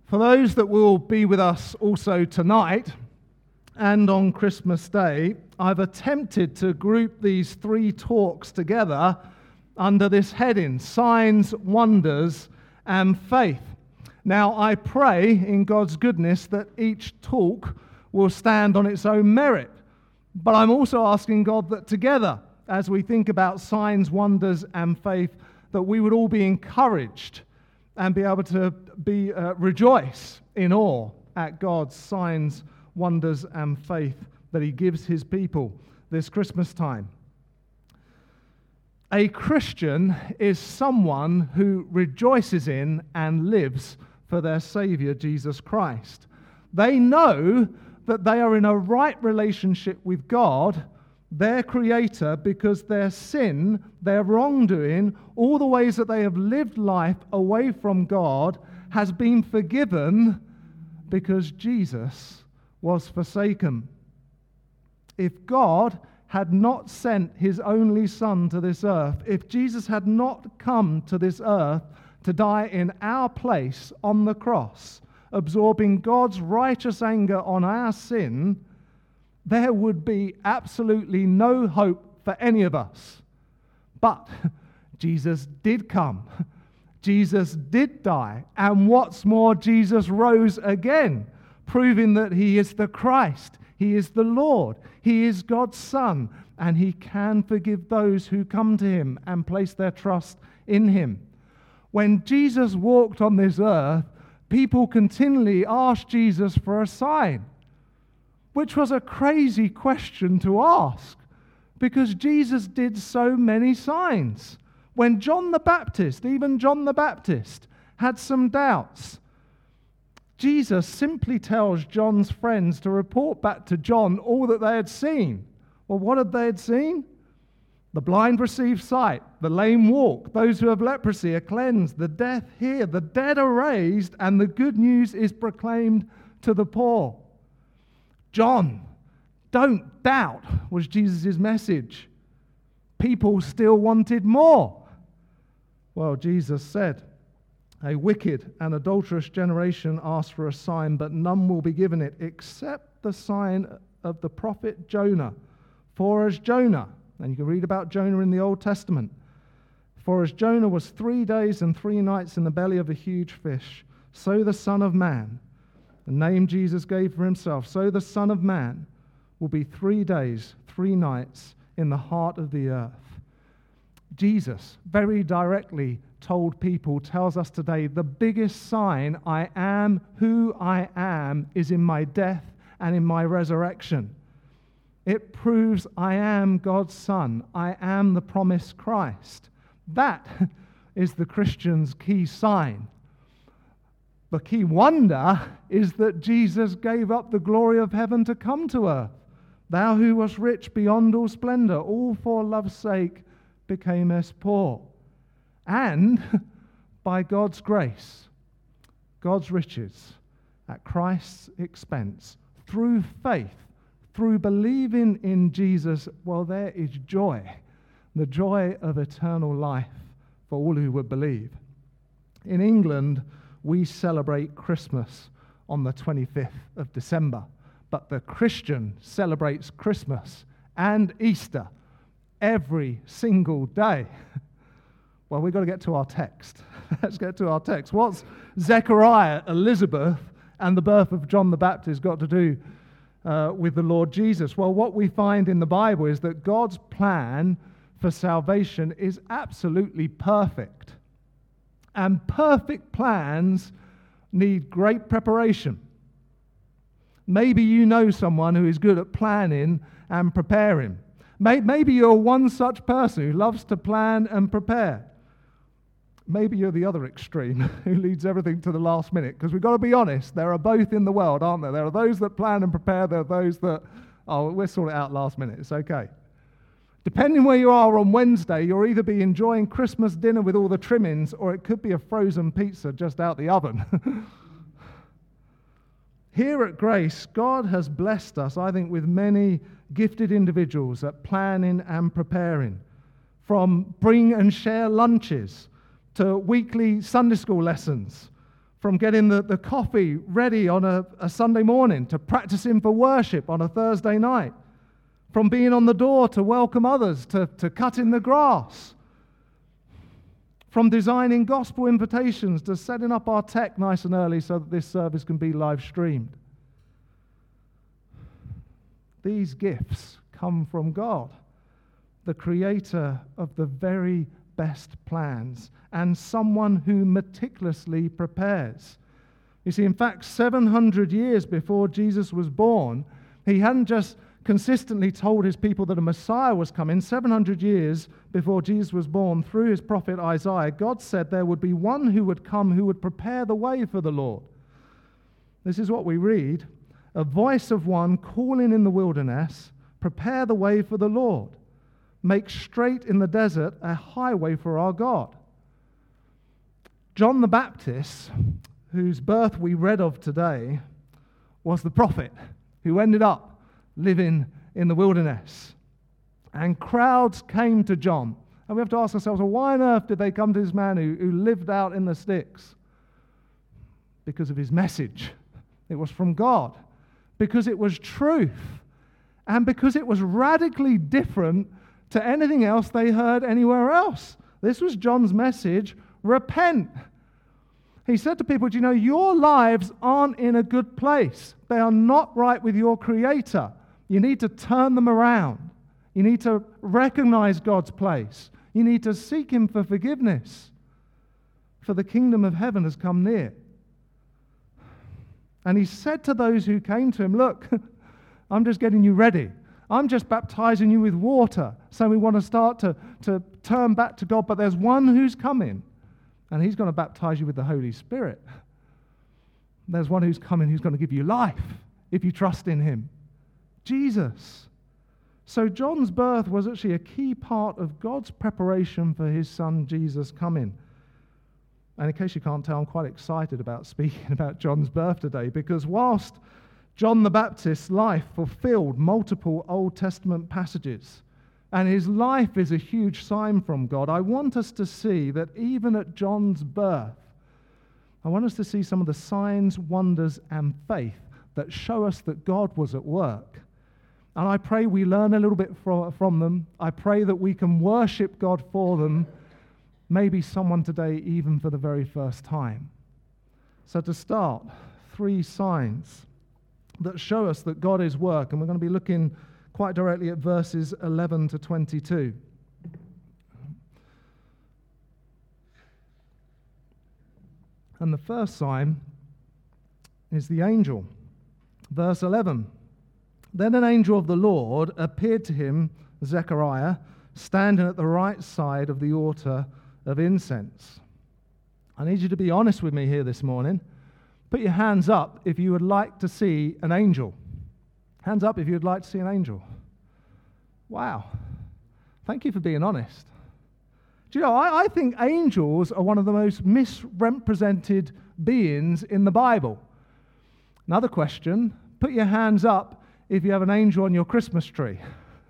For those that will be with us also tonight and on Christmas Day, I've attempted to group these three talks together under this heading, Signs, Wonders, and Faith. Now, I pray in God's goodness that each talk will stand on its own merit, but I'm also asking God that together, as we think about signs, wonders, and faith, that we would all be encouraged and be able to rejoice in awe at God's signs, wonders, and faith that He gives His people this Christmas time. A Christian is someone who rejoices in and lives for their Savior, Jesus Christ. They know that they are in a right relationship with God, their Creator, because their sin, their wrongdoing, all the ways that they have lived life away from God has been forgiven because Jesus was forsaken. If God had not sent His only Son to this earth, if Jesus had not come to this earth to die in our place on the cross, absorbing God's righteous anger on our sin, there would be absolutely no hope for any of us. But Jesus did come. Jesus did die. And what's more, Jesus rose again, proving that He is the Christ. He is the Lord. He is God's Son. And He can forgive those who come to Him and place their trust in Him. When Jesus walked on this earth, people continually asked Jesus for a sign, which was a crazy question to ask, because Jesus did so many signs. When John the Baptist, even John the Baptist, had some doubts, Jesus simply tells John's friends to report back to John all that they had seen. Well, what had they seen? The blind receive sight, the lame walk, those who have leprosy are cleansed, the deaf hear, the dead are raised, and the good news is proclaimed to the poor. John, don't doubt, was Jesus' message. People still wanted more. Well, Jesus said, a wicked and adulterous generation asks for a sign, but none will be given it except the sign of the prophet Jonah. For as Jonah, and you can read about Jonah in the Old Testament, for as Jonah was 3 days and 3 nights in the belly of a huge fish, so the Son of Man, the name Jesus gave for Himself, so the Son of Man will be 3 days, 3 nights in the heart of the earth. Jesus very directly told people, tells us today, the biggest sign I am who I am is in my death and in my resurrection. It proves I am God's Son. I am the promised Christ. That is the Christian's key sign. The key wonder is that Jesus gave up the glory of heaven to come to earth. Thou who wast rich beyond all splendor, all for love's sake becamest poor. And by God's grace, God's riches, at Christ's expense, through faith, through believing in Jesus, well, there is joy, the joy of eternal life for all who would believe. In England, we celebrate Christmas on the 25th of December, but the Christian celebrates Christmas and Easter every single day. Well, we've got to get to our text. Let's get to our text. What's Zechariah, Elizabeth, and the birth of John the Baptist got to do with the Lord Jesus? Well, what we find in the Bible is that God's plan for salvation is absolutely perfect. And perfect plans need great preparation. Maybe you know someone who is good at planning and preparing. Maybe you're one such person who loves to plan and prepare. Maybe you're the other extreme who leads everything to the last minute. Because we've got to be honest, there are both in the world, aren't there? There are those that plan and prepare. There are those that, we'll sort it out last minute. It's okay. Depending where you are on Wednesday, you'll either be enjoying Christmas dinner with all the trimmings, or it could be a frozen pizza just out the oven. Here at Grace, God has blessed us, I think, with many gifted individuals at planning and preparing. From bring and share lunches to weekly Sunday school lessons, from getting the coffee ready on a Sunday morning to practicing for worship on a Thursday night, from being on the door to welcome others, to cutting the grass, from designing gospel invitations to setting up our tech nice and early so that this service can be live streamed. These gifts come from God, the creator of the very best plans, and someone who meticulously prepares. You see, in fact, 700 years before Jesus was born, he hadn't just consistently told his people that a Messiah was coming. 700 years before Jesus was born, through his prophet Isaiah, God said there would be one who would come who would prepare the way for the Lord. This is what we read: a voice of one calling in the wilderness, prepare the way for the Lord. Make straight in the desert a highway for our God. John the Baptist, whose birth we read of today, was the prophet who ended up living in the wilderness. And crowds came to John. And we have to ask ourselves, well, why on earth did they come to this man who lived out in the sticks? Because of his message. It was from God. Because it was truth. And because it was radically different to anything else they heard anywhere else. This was John's message: repent. He said to people, do you know, your lives aren't in a good place. They are not right with your Creator. You need to turn them around. You need to recognize God's place. You need to seek Him for forgiveness. For the kingdom of heaven has come near. And he said to those who came to him, look, I'm just getting you ready. I'm just baptizing you with water. So we want to start to turn back to God. But there's one who's coming, and he's going to baptize you with the Holy Spirit. There's one who's coming who's going to give you life if you trust in him. Jesus. So John's birth was actually a key part of God's preparation for his son Jesus coming. And in case you can't tell, I'm quite excited about speaking about John's birth today, because whilst John the Baptist's life fulfilled multiple Old Testament passages, and his life is a huge sign from God, I want us to see that even at John's birth, I want us to see some of the signs, wonders, and faith that show us that God was at work. And I pray we learn a little bit from them. I pray that we can worship God for them, maybe someone today even for the very first time. So to start, 3 signs that show us that God is work, and we're going to be looking quite directly at verses 11 to 22. And the first sign is the angel. Verse 11. Then an angel of the Lord appeared to him, Zechariah, standing at the right side of the altar of incense. I need you to be honest with me here this morning. Put your hands up if you would like to see an angel. Hands up if you would like to see an angel. Wow. Thank you for being honest. Do you know, I think angels are one of the most misrepresented beings in the Bible. Another question, put your hands up if you have an angel on your Christmas tree.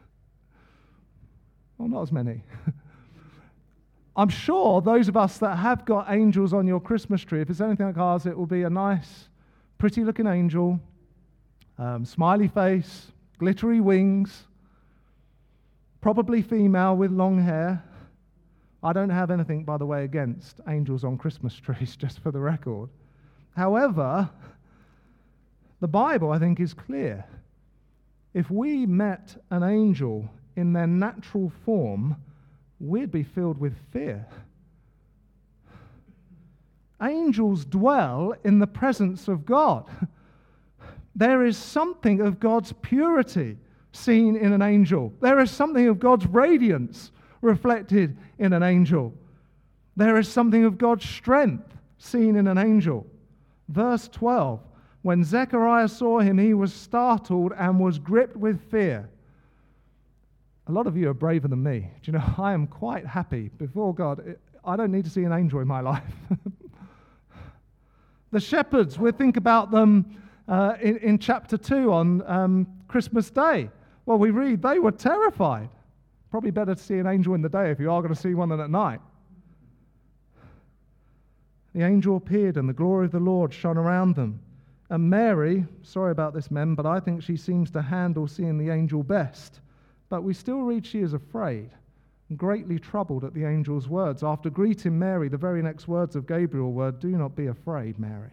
Well, not as many. I'm sure those of us that have got angels on your Christmas tree, if it's anything like ours, it will be a nice, pretty-looking angel, smiley face, glittery wings, probably female with long hair. I don't have anything, by the way, against angels on Christmas trees, just for the record. However, the Bible, I think, is clear. If we met an angel in their natural form, we'd be filled with fear. Angels dwell in the presence of God. There is something of God's purity seen in an angel. There is something of God's radiance reflected in an angel. There is something of God's strength seen in an angel. Verse 12, when Zechariah saw him, he was startled and was gripped with fear. A lot of you are braver than me. Do you know, I am quite happy before God. I don't need to see an angel in my life. The shepherds, we think about them in chapter 2 on Christmas Day. Well, we read they were terrified. Probably better to see an angel in the day if you are going to see one than at night. The angel appeared, and the glory of the Lord shone around them. And Mary, sorry about this, men, but I think she seems to handle seeing the angel best. But we still read she is afraid, greatly troubled at the angel's words. After greeting Mary, the very next words of Gabriel were, "Do not be afraid, Mary."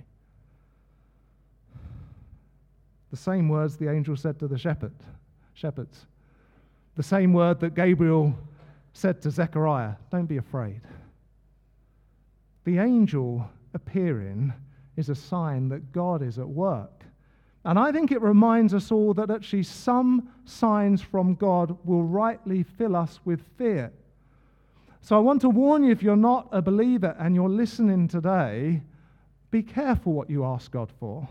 The same words the angel said to the shepherds. The same word that Gabriel said to Zechariah, "Don't be afraid." The angel appearing is a sign that God is at work. And I think it reminds us all that actually some signs from God will rightly fill us with fear. So I want to warn you, if you're not a believer and you're listening today, be careful what you ask God for.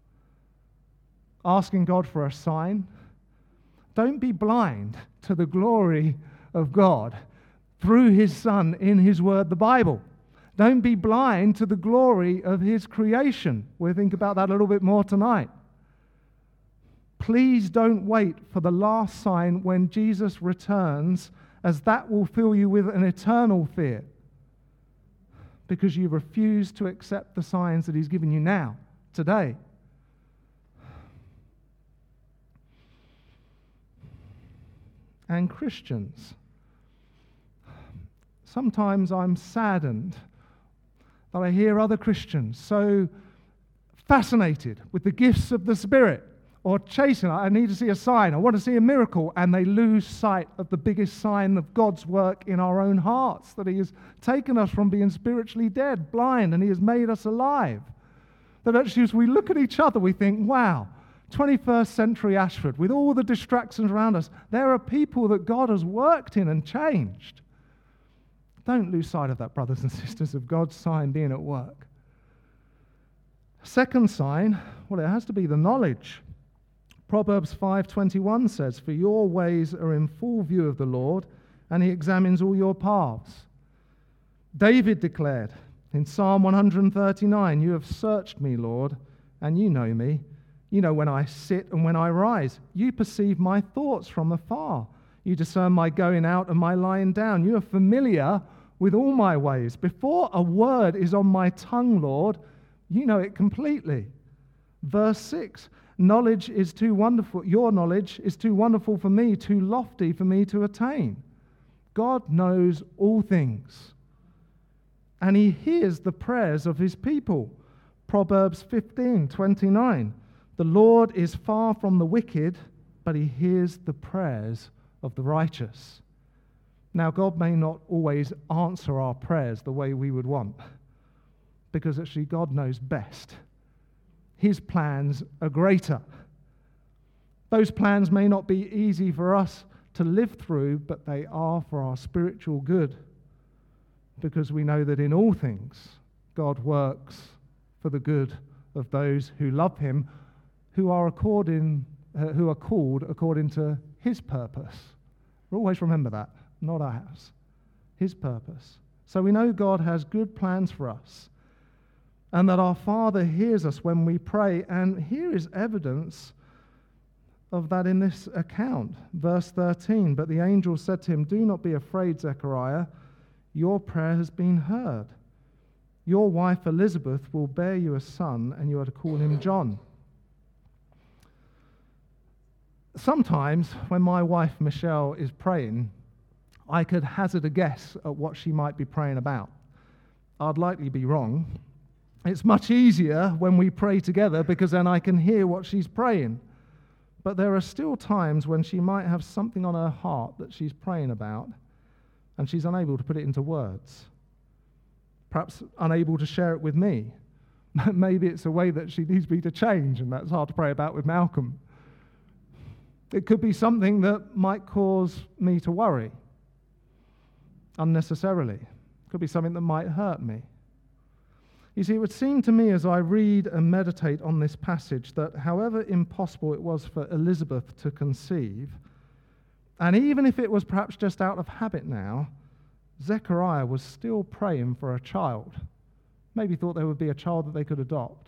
Asking God for a sign. Don't be blind to the glory of God through His Son in His Word, the Bible. Don't be blind to the glory of His creation. We'll think about that a little bit more tonight. Please don't wait for the last sign when Jesus returns, as that will fill you with an eternal fear because you refuse to accept the signs that He's given you now, today. And Christians, sometimes I'm saddened that I hear other Christians so fascinated with the gifts of the Spirit, or chasing, I need to see a sign, I want to see a miracle, and they lose sight of the biggest sign of God's work in our own hearts, that He has taken us from being spiritually dead, blind, and He has made us alive. That actually as we look at each other, we think, wow, 21st century Ashford, with all the distractions around us, there are people that God has worked in and changed. Don't lose sight of that, brothers and sisters, of God's sign being at work. Second sign, well, it has to be the knowledge. Proverbs 5:21 says, "For your ways are in full view of the Lord, and He examines all your paths." David declared in Psalm 139, "You have searched me, Lord, and you know me. You know when I sit and when I rise. You perceive my thoughts from afar. You discern my going out and my lying down. You are familiar with all my ways. Before a word is on my tongue, Lord, you know it completely." Verse 6, "Knowledge is too wonderful. Your knowledge is too wonderful for me, too lofty for me to attain." God knows all things, and He hears the prayers of His people. Proverbs 15:29, "The Lord is far from the wicked, but He hears the prayers of the righteous." Now, God may not always answer our prayers the way we would want, because actually God knows best. His plans are greater. Those plans may not be easy for us to live through, but they are for our spiritual good, because we know that in all things God works for the good of those who love Him, who are called according to His purpose. Always remember that, not ours. His purpose. So we know God has good plans for us, and that our Father hears us when we pray. And here is evidence of that in this account. Verse 13, "But the angel said to him, 'Do not be afraid, Zechariah. Your prayer has been heard. Your wife Elizabeth will bear you a son, and you are to call him John.'" Sometimes when my wife Michelle is praying, I could hazard a guess at what she might be praying about. I'd likely be wrong. It's much easier when we pray together, because then I can hear what she's praying. But there are still times when she might have something on her heart that she's praying about, and she's unable to put it into words. Perhaps unable to share it with me. Maybe it's a way that she needs me to change, and that's hard to pray about with Malcolm. It could be something that might cause me to worry unnecessarily. It could be something that might hurt me. You see, it would seem to me as I read and meditate on this passage that however impossible it was for Elizabeth to conceive, and even if it was perhaps just out of habit now, Zechariah was still praying for a child. Maybe thought there would be a child that they could adopt.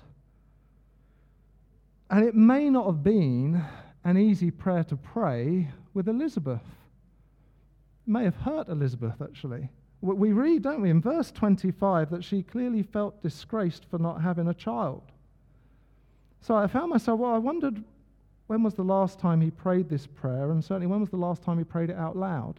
And it may not have been an easy prayer to pray with Elizabeth. It may have hurt Elizabeth, actually, We read, don't we, in verse 25, that she clearly felt disgraced for not having a child. So I found myself, I wondered when was the last time he prayed this prayer, and certainly when was the last time he prayed it out loud?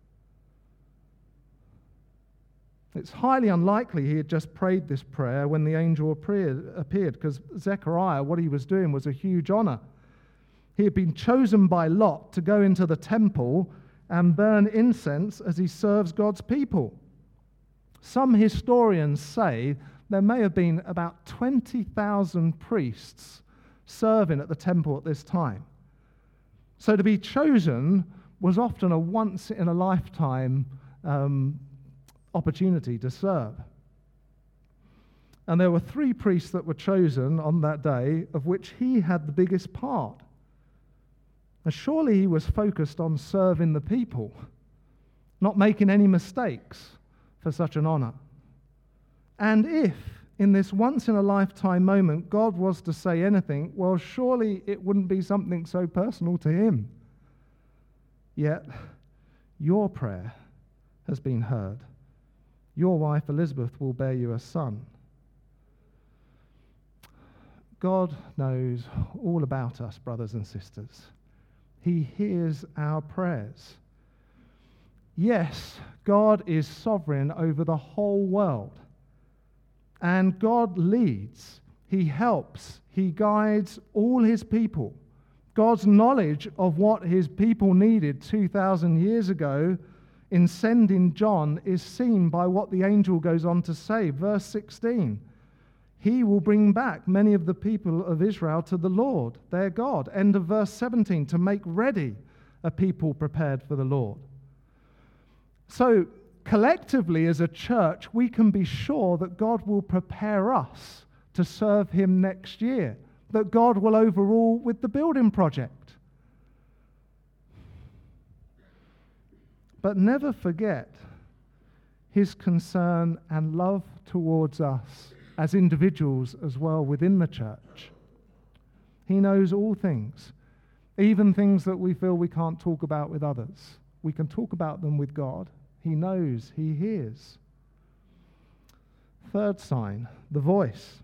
It's highly unlikely he had just prayed this prayer when the angel appeared, because Zechariah, what he was doing was a huge honor. He had been chosen by Lot to go into the temple and burn incense as he serves God's people. Some historians say there may have been about 20,000 priests serving at the temple at this time. So to be chosen was often a once-in-a-lifetime opportunity to serve. And there were 3 priests that were chosen on that day, of which he had the biggest part. And surely he was focused on serving the people, not making any mistakes for such an honor. And if, in this once-in-a-lifetime moment, God was to say anything, well, surely it wouldn't be something so personal to him. Yet, your prayer has been heard. Your wife Elizabeth will bear you a son. God knows all about us, brothers and sisters. He hears our prayers. Yes, God is sovereign over the whole world. And God leads, he helps, he guides all his people. God's knowledge of what his people needed 2,000 years ago in sending John is seen by what the angel goes on to say. Verse 16, he will bring back many of the people of Israel to the Lord, their God. End of verse 17, to make ready a people prepared for the Lord. So, collectively as a church, we can be sure that God will prepare us to serve him next year, that God will overrule with the building project. But never forget his concern and love towards us as individuals as well within the church. He knows all things, even things that we feel we can't talk about with others. We can talk about them with God. He knows, he hears. Third sign, the voice,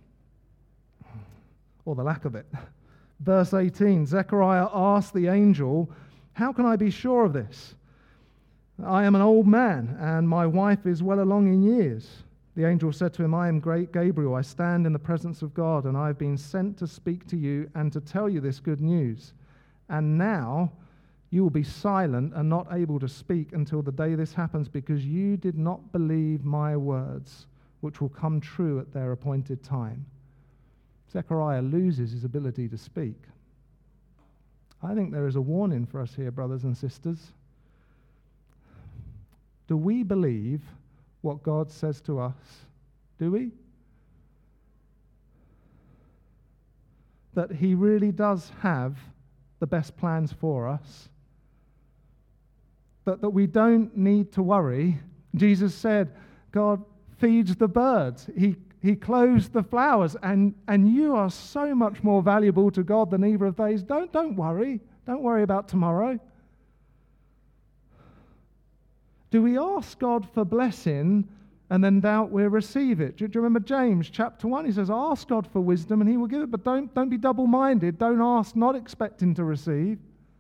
or the lack of it. Verse 18, Zechariah asked the angel, how can I be sure of this? I am an old man, and my wife is well along in years. The angel said to him, I am great Gabriel. I stand in the presence of God, and I have been sent to speak to you and to tell you this good news. And now you will be silent and not able to speak until the day this happens, because you did not believe my words, which will come true at their appointed time. Zechariah loses his ability to speak. I think there is a warning for us here, brothers and sisters. Do we believe what God says to us? Do we? That he really does have the best plans for us? That we don't need to worry. Jesus said, God feeds the birds. He clothes the flowers, and you are so much more valuable to God than either of these. Don't worry. Don't worry about tomorrow. Do we ask God for blessing and then doubt we'll receive it? Do you remember James chapter 1? He says, ask God for wisdom and he will give it, but don't be double-minded. Don't ask not expecting to receive.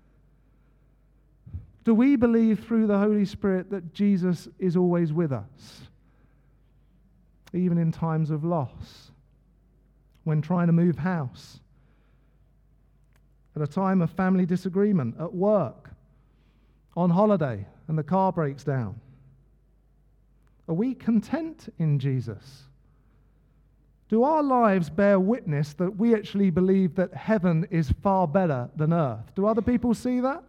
Do we believe through the Holy Spirit that Jesus is always with us, even in times of loss, when trying to move house, at a time of family disagreement, at work, on holiday, and the car breaks down? Are we content in Jesus? Do our lives bear witness that we actually believe that heaven is far better than earth? Do other people see that?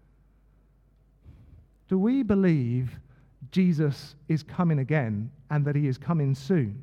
Do we believe Jesus is coming again and that he is coming soon?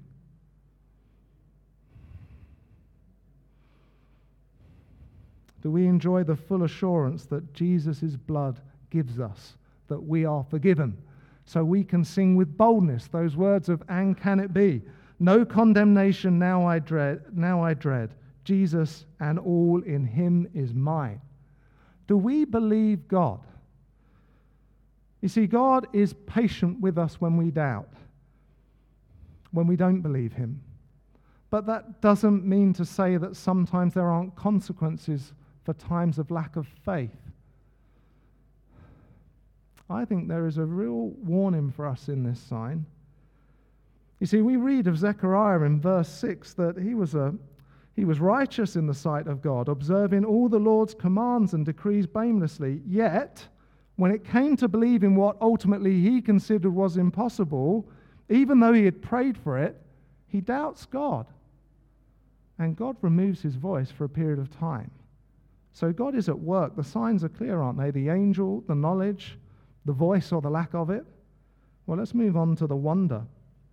Do we enjoy the full assurance that Jesus' blood gives us, that we are forgiven, so we can sing with boldness those words of, and can it be? No condemnation now I dread. Jesus and all in him is mine. Do we believe God? You see, God is patient with us when we doubt, when we don't believe him. But that doesn't mean to say that sometimes there aren't consequences for times of lack of faith. I think there is a real warning for us in this sign. You see, we read of Zechariah in verse 6 that he was righteous in the sight of God, observing all the Lord's commands and decrees blamelessly. Yet, when it came to believing what ultimately he considered was impossible, even though he had prayed for it, he doubts God. And God removes his voice for a period of time. So God is at work. The signs are clear, aren't they? The angel, the knowledge, the voice or the lack of it. Well, let's move on to the wonder.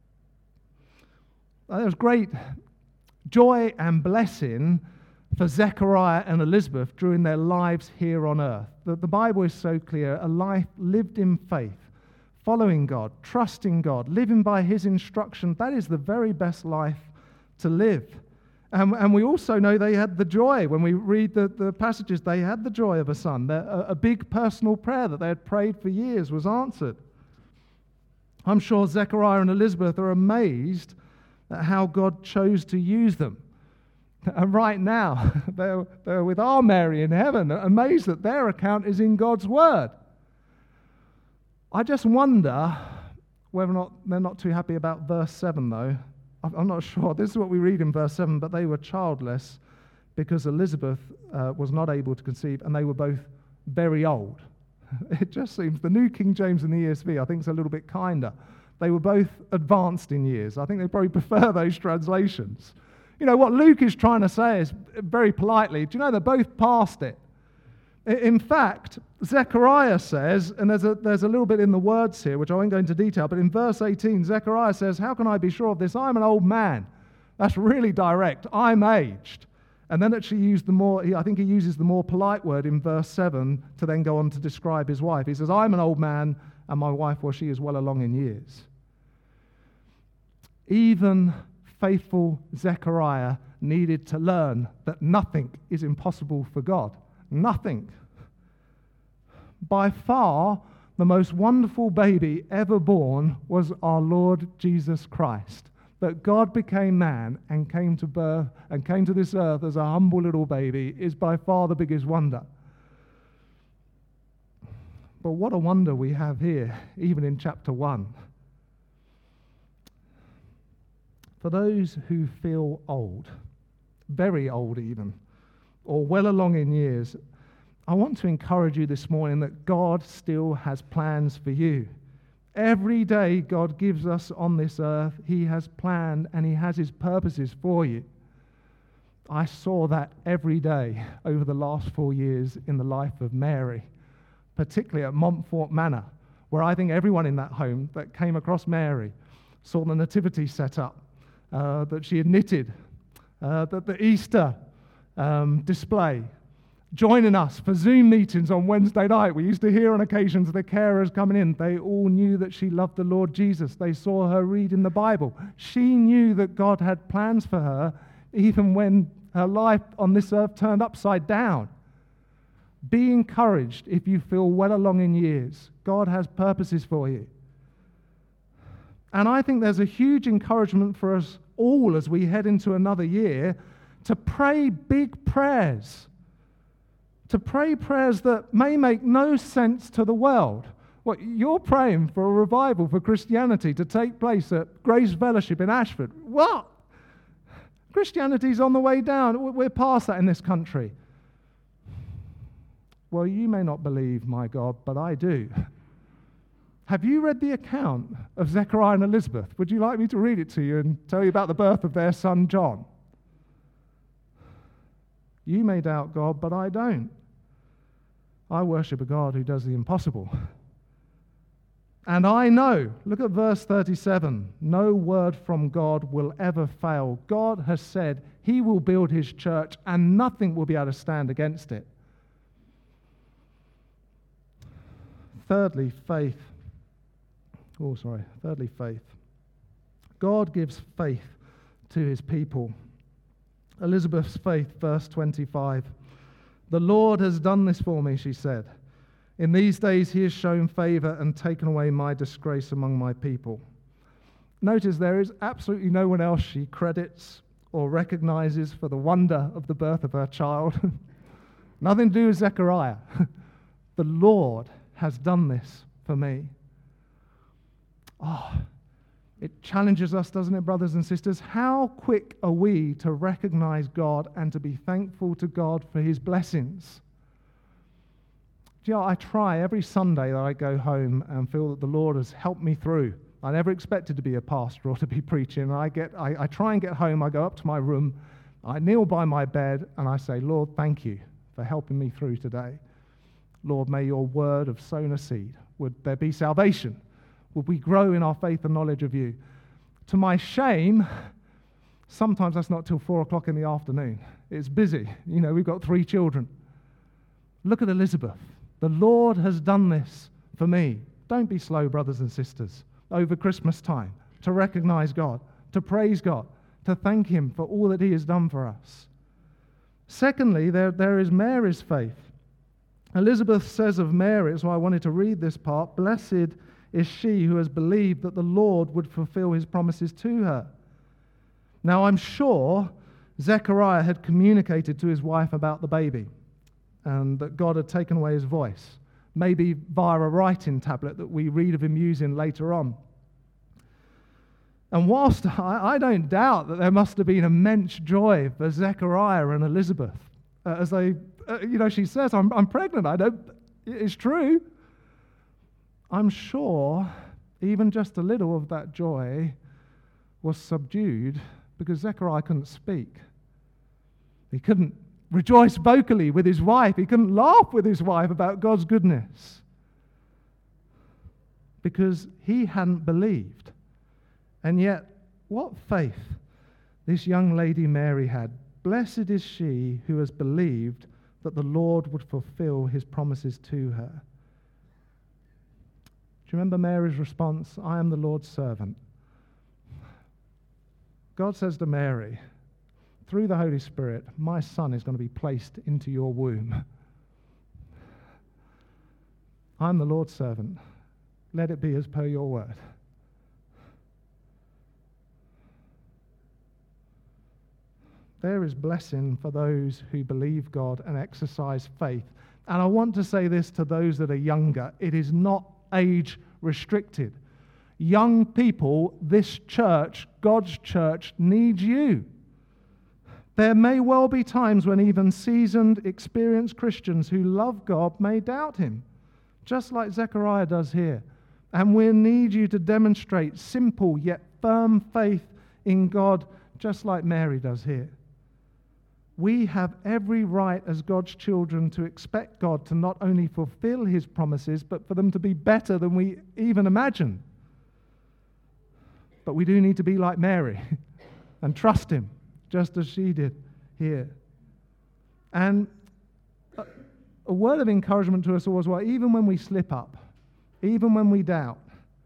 There was great joy and blessing for Zechariah and Elizabeth during their lives here on earth. The Bible is so clear, a life lived in faith, following God, trusting God, living by his instruction. That is the very best life to live. And we also know they had the joy. When we read the passages, they had the joy of a son. A big personal prayer that they had prayed for years was answered. I'm sure Zechariah and Elizabeth are amazed at how God chose to use them. And right now, they're with our Mary in heaven, amazed that their account is in God's word. I just wonder whether or not they're not too happy about verse 7, though. I'm not sure. This is what we read in verse 7, but they were childless because Elizabeth was not able to conceive, and they were both very old. It just seems the New King James and the ESV, I think, is a little bit kinder. They were both advanced in years. I think they probably prefer those translations. You know, what Luke is trying to say is, very politely, do you know, they're both past it. In fact, Zechariah says, and there's a little bit in the words here, which I won't go into detail, but in verse 18, Zechariah says, how can I be sure of this? I'm an old man. That's really direct. I'm aged. And then actually I think he uses the more polite word in verse 7 to then go on to describe his wife. He says, I'm an old man, and my wife, well, she is well along in years. Even faithful Zechariah needed to learn that nothing is impossible for God. Nothing. By far, the most wonderful baby ever born was our Lord Jesus Christ. That God became man and came to birth and came to this earth as a humble little baby is by far the biggest wonder. But what a wonder we have here, even in chapter 1. For those who feel old, very old even, or well along in years, I want to encourage you this morning that God still has plans for you. Every day God gives us on this earth, he has planned and he has his purposes for you. I saw that every day over the last 4 years in the life of Mary, particularly at Montfort Manor, where I think everyone in that home that came across Mary saw the nativity set up, that she had knitted, that the Easter display, joining us for Zoom meetings on Wednesday night. We used to hear on occasions the carers coming in. They all knew that she loved the Lord Jesus. They saw her reading the Bible. She knew that God had plans for her, even when her life on this earth turned upside down. Be encouraged if you feel well along in years. God has purposes for you. And I think there's a huge encouragement for us all as we head into another year to pray big prayers. To pray prayers that may make no sense to the world. What you're praying for a revival for Christianity to take place at Grace Fellowship in Ashford. What? Christianity's on the way down. We're past that in this country. Well, you may not believe, my God, but I do. Have you read the account of Zechariah and Elizabeth? Would you like me to read it to you and tell you about the birth of their son John? You may doubt God, but I don't. I worship a God who does the impossible. And I know, look at verse 37, no word from God will ever fail. God has said he will build his church and nothing will be able to stand against it. Thirdly, faith. Thirdly, faith. God gives faith to his people. Elizabeth's faith, verse 25. The Lord has done this for me, she said. In these days he has shown favor and taken away my disgrace among my people. Notice there is absolutely no one else she credits or recognizes for the wonder of the birth of her child. Nothing to do with Zechariah. The Lord has done this for me. Oh, it challenges us, doesn't it, brothers and sisters? How quick are we to recognize God and to be thankful to God for his blessings? Do you know, I try every Sunday that I go home and feel that the Lord has helped me through. I never expected to be a pastor or to be preaching. I try and get home, I go up to my room, I kneel by my bed, and I say, Lord, thank you for helping me through today. Lord, may your word have sown a seed. Would there be salvation? Would we grow in our faith and knowledge of you? To my shame, sometimes that's not till 4 o'clock in the afternoon. It's busy. You know, we've got 3 children. Look at Elizabeth. The Lord has done this for me. Don't be slow, brothers and sisters, over Christmas time, to recognize God, to praise God, to thank him for all that he has done for us. Secondly, there is Mary's faith. Elizabeth says of Mary, that's why I wanted to read this part, blessed is she who has believed that the Lord would fulfill his promises to her. Now, I'm sure Zechariah had communicated to his wife about the baby and that God had taken away his voice, maybe via a writing tablet that we read of him using later on. And whilst I don't doubt that there must have been immense joy for Zechariah and Elizabeth as they, she says, I'm pregnant. It's true. I'm sure even just a little of that joy was subdued because Zechariah couldn't speak. He couldn't rejoice vocally with his wife. He couldn't laugh with his wife about God's goodness because he hadn't believed. And yet, what faith this young lady Mary had. Blessed is she who has believed that the Lord would fulfill his promises to her. Do you remember Mary's response? I am the Lord's servant. God says to Mary, through the Holy Spirit, my son is going to be placed into your womb. I'm the Lord's servant. Let it be as per your word. There is blessing for those who believe God and exercise faith. And I want to say this to those that are younger. It is not age restricted. Young people, this church, God's church, needs you. There may well be times when even seasoned, experienced Christians who love God may doubt him, just like Zechariah does here. And we need you to demonstrate simple yet firm faith in God, just like Mary does here. We have every right as God's children to expect God to not only fulfill his promises, but for them to be better than we even imagine. But we do need to be like Mary and trust him, just as she did here. And a word of encouragement to us all as well, even when we slip up, even when we doubt,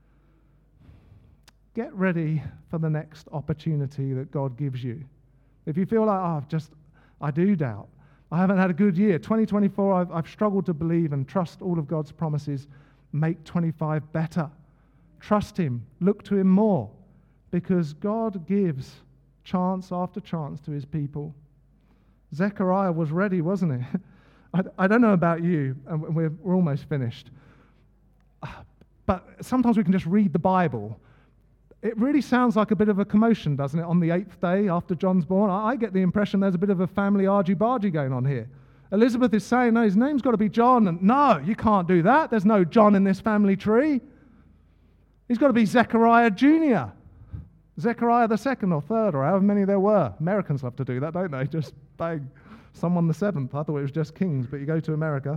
get ready for the next opportunity that God gives you. If you feel like, I do doubt. I haven't had a good year. 2024, I've struggled to believe and trust all of God's promises. Make 25 better. Trust him. Look to him more. Because God gives chance after chance to his people. Zechariah was ready, wasn't he? I don't know about you, and we're almost finished. But sometimes we can just read the Bible. It really sounds like a bit of a commotion, doesn't it, on the 8th day after John's born? I get the impression there's a bit of a family argy-bargy going on here. Elizabeth is saying, no, his name's got to be John. And no, you can't do that. There's no John in this family tree. He's got to be Zechariah Jr., Zechariah the 2nd or 3rd, or however many there were. Americans love to do that, don't they? Just bang, someone the 7th. I thought it was just kings, but you go to America.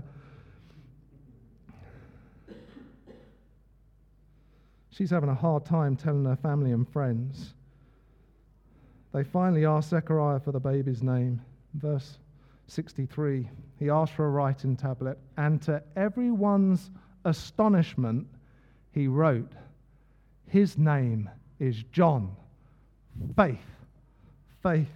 She's having a hard time telling her family and friends. They finally asked Zechariah for the baby's name. Verse 63, he asked for a writing tablet, and to everyone's astonishment, he wrote, his name is John. Faith. Faith.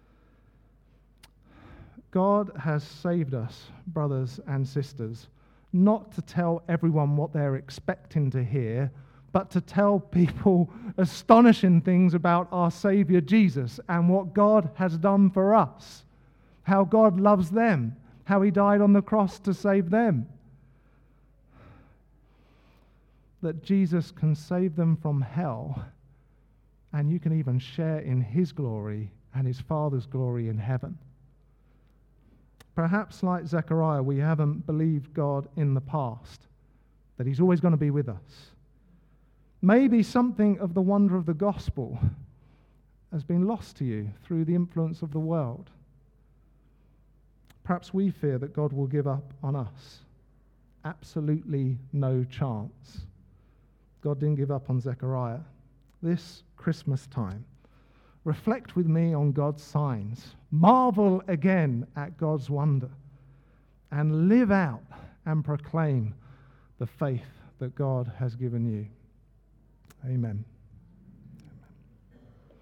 God has saved us, brothers and sisters, not to tell everyone what they're expecting to hear, but to tell people astonishing things about our Savior Jesus and what God has done for us, how God loves them, how he died on the cross to save them, that Jesus can save them from hell, and you can even share in his glory and his Father's glory in heaven. Perhaps like Zechariah, we haven't believed God in the past, that he's always going to be with us. Maybe something of the wonder of the gospel has been lost to you through the influence of the world. Perhaps we fear that God will give up on us. Absolutely no chance. God didn't give up on Zechariah. This Christmas time, reflect with me on God's signs. Marvel again at God's wonder. And live out and proclaim the faith that God has given you. Amen.